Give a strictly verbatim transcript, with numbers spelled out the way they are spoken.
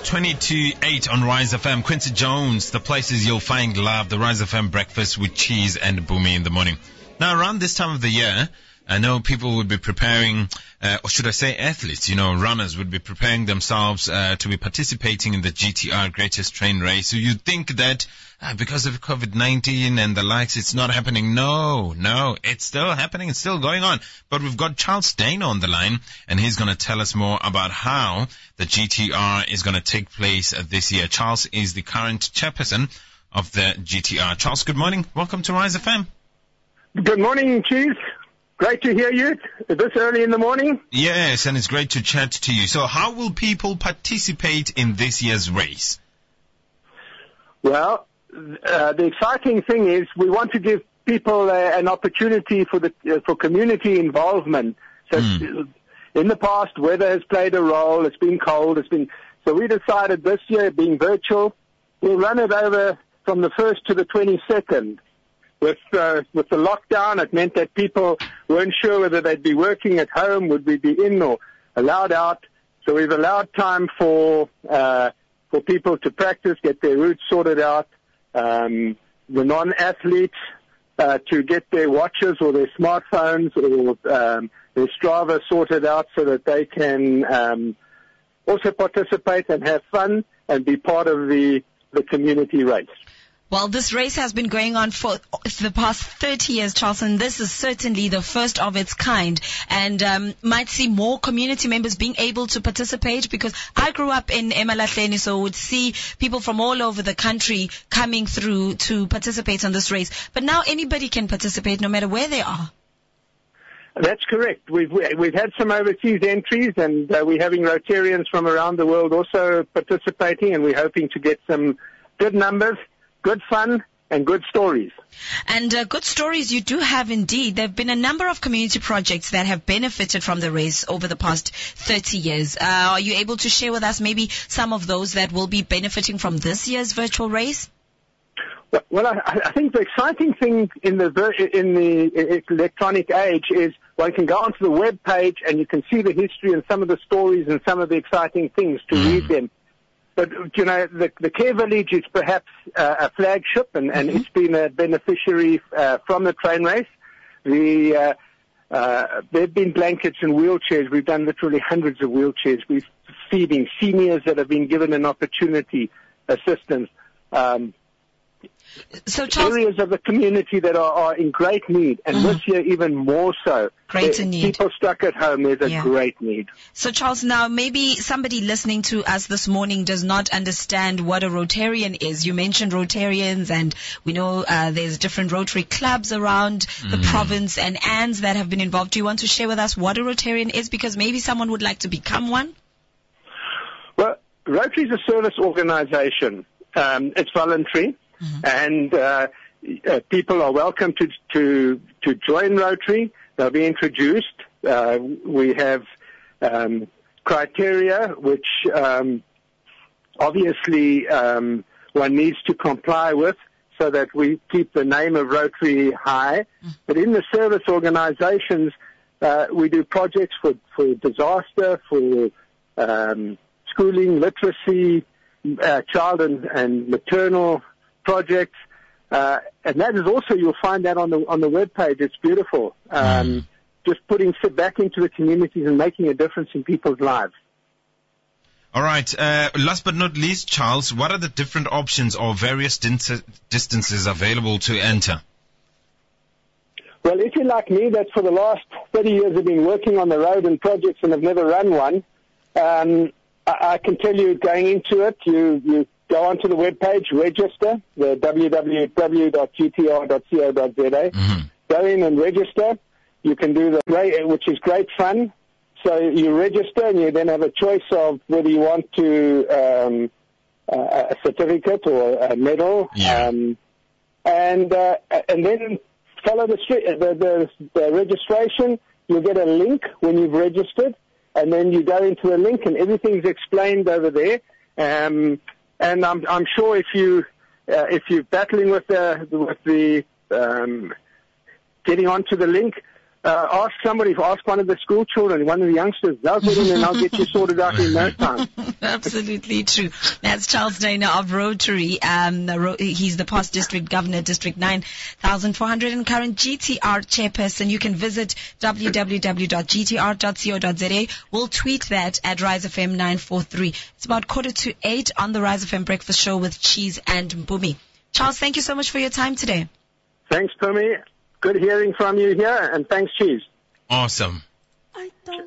twenty to eight on Rise F M. Quincy Jones, the places you'll find love. The Rise F M breakfast with cheese and Boomy in the morning. Now, around this time of the year, I know people would be preparing, uh, or should I say athletes, you know, runners would be preparing themselves uh, to be participating in the G T R Greatest Train Race. So you'd think that uh, because of COVID nineteen and the likes, it's not happening. No, no, it's still happening. It's still going on. But we've got Charles Dana on the line, and he's going to tell us more about how the G T R is going to take place uh, this year. Charles is the current chairperson of the G T R. Charles, good morning. Welcome to Rise F M. Good morning, Cheese. Great to hear you this early in the morning. Yes, and it's great to chat to you. So how will people participate in this year's race? Well, uh, the exciting thing is we want to give people uh, an opportunity for the uh, for community involvement. So mm. in the past, weather has played a role. It's been cold. It's been so we decided this year, being virtual, we'll run it over from the first to the twenty-second. With uh, with the lockdown, it meant that people weren't sure whether they'd be working at home, would we be in or allowed out. So we've allowed time for uh, for people to practice, get their routes sorted out. Um, the non-athletes uh, to get their watches or their smartphones or um, their Strava sorted out so that they can um, also participate and have fun and be part of the the community race. Well, this race has been going on for the past thirty years, Charles, and this is certainly the first of its kind, and um, might see more community members being able to participate, because I grew up in eMalahleni, so would see people from all over the country coming through to participate on this race. But now anybody can participate no matter where they are. That's correct. We've we've had some overseas entries, and uh, we're having Rotarians from around the world also participating, and we're hoping to get some good numbers. Good fun and good stories. And uh, good stories you do have indeed. There have been a number of community projects that have benefited from the race over the past thirty years. Uh, are you able to share with us maybe some of those that will be benefiting from this year's virtual race? Well, well I, I think the exciting thing in the in the electronic age is one can go onto the web page and you can see the history and some of the stories and some of the exciting things to mm. read them. But, you know, the, the Care Village is perhaps uh, a flagship, and, and mm-hmm. it's been a beneficiary uh, from the train race. The uh, uh, there have been blankets and wheelchairs. We've done literally hundreds of wheelchairs. We're feeding seniors that have been given an opportunity, assistance. Um, So, Charles, areas of the community that are, are in great need, and mm-hmm. this year even more so. Greater need. People stuck at home, there's a yeah. great need. So, Charles, now maybe somebody listening to us this morning does not understand what a Rotarian is. You mentioned Rotarians, and we know uh, there's different Rotary clubs around mm. the province and A N S that have been involved. Do you want to share with us what a Rotarian is? Because maybe someone would like to become one. Well, Rotary is a service organization. Um, it's voluntary. Mm-hmm. And uh, uh, people are welcome to to to join Rotary. They'll be introduced. Uh, we have um, criteria which um, obviously um, one needs to comply with, so that we keep the name of Rotary high. Mm-hmm. But in the service organizations, uh, we do projects for for disaster, for um, schooling, literacy, uh, child and, and maternal projects, uh, and that is also, you'll find that on the on the webpage. It's beautiful. Um, mm. Just putting sit back into the communities and making a difference in people's lives. All right. Uh, last but not least, Charles, what are the different options or various din- distances available to enter? Well, if you're like me, that for the last thirty years have been working on the road and projects and have never run one, um, I, I can tell you, going into it, you you. Go onto the webpage, register, the w w w dot g t r dot co dot z a. Mm-hmm. Go in and register. You can do the, which is great fun. So you register and you then have a choice of whether you want to, um, uh, a certificate or a medal. Yeah. Um, and, uh, and then follow the, the, the, the registration. You'll get a link when you've registered, and then you go into the link and everything's explained over there. Um, And I'm, I'm sure if you uh, if you're battling with the with the um, getting onto the link, Uh, ask somebody, ask one of the school children, one of the youngsters. They'll get in and I'll get you sorted out in no time. Absolutely true. That's Charles Dana of Rotary. Um, Ro- he's the past district governor, District nine thousand four hundred, and current G T R chairperson. You can visit w w w dot g t r dot co dot z a. We'll tweet that at Rise F M nine four three. It's about quarter to eight on the Rise F M Breakfast Show with Cheese and Mpumi. Charles, thank you so much for your time today. Thanks, Pumi. Good hearing from you here, and thanks, Cheese. Awesome. I don't